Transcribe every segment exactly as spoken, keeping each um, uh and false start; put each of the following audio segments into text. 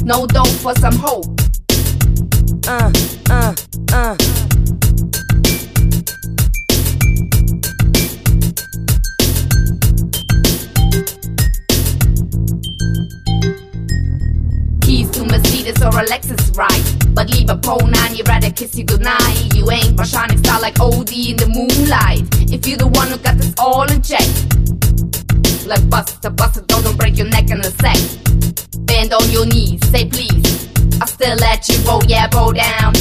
no dough for some hope. Uh, uh, uh. Keys to Mercedes or a Lexus ride, but leave a pole nine, you'd rather kiss you goodnight. You ain't my shining star like O D in the moonlight. If you're the one who got this all in check, like Buster, Buster, don't, don't break your neck in a sec. Bend on your knees, say please, I still let you roll, yeah, roll down.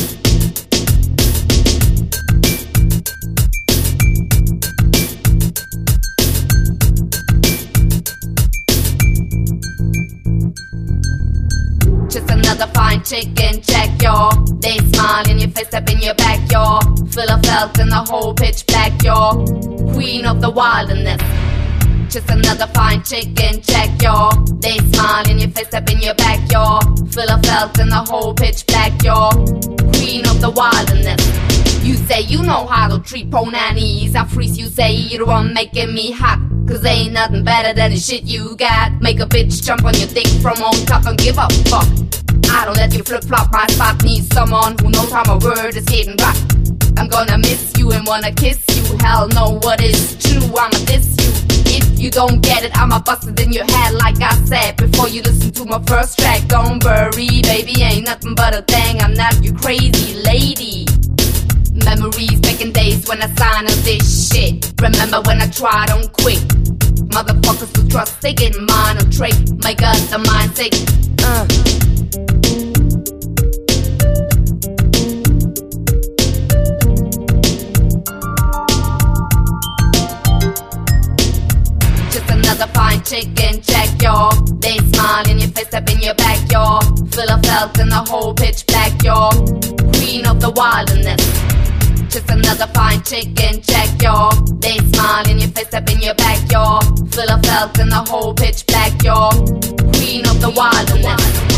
Just another fine chicken check, y'all. They smile in your face, step in your back, y'all. Fill a felt in the whole pitch black, y'all. Queen of the wilderness. Just another fine chicken check, y'all. They smile in your face, step in your back, y'all. Fill a felt in the whole pitch black, y'all. Queen of the wilderness. You say you know how to treat po nannies. I freeze you, say you're the one making me hot. Cause ain't nothing better than the shit you got. Make a bitch jump on your dick from on top, don't give a fuck. I don't let you flip-flop my spot. Need someone who knows how my word is getting rock. I'm gonna miss you and wanna kiss you. Hell no, what is true, I'ma diss you. If you don't get it, I'ma bust it in your head. Like I said before you listen to my first track. Don't worry, baby, ain't nothing but a thing. I'm not your crazy lady. Memories back in days when I signed on this shit. Remember when I tried on quick. Motherfuckers who trust, they get mine on trick. My God, the mind sick. Uh. Just another fine chicken check, y'all. They smile in your face, step in your back, y'all. Fill a felt in the whole pitch black, y'all. Queen of the wilderness. Just another fine chicken check, y'all. They smile in your face, step in your back, y'all. Fill a felt in the whole pitch black, y'all. Queen of the wilderness.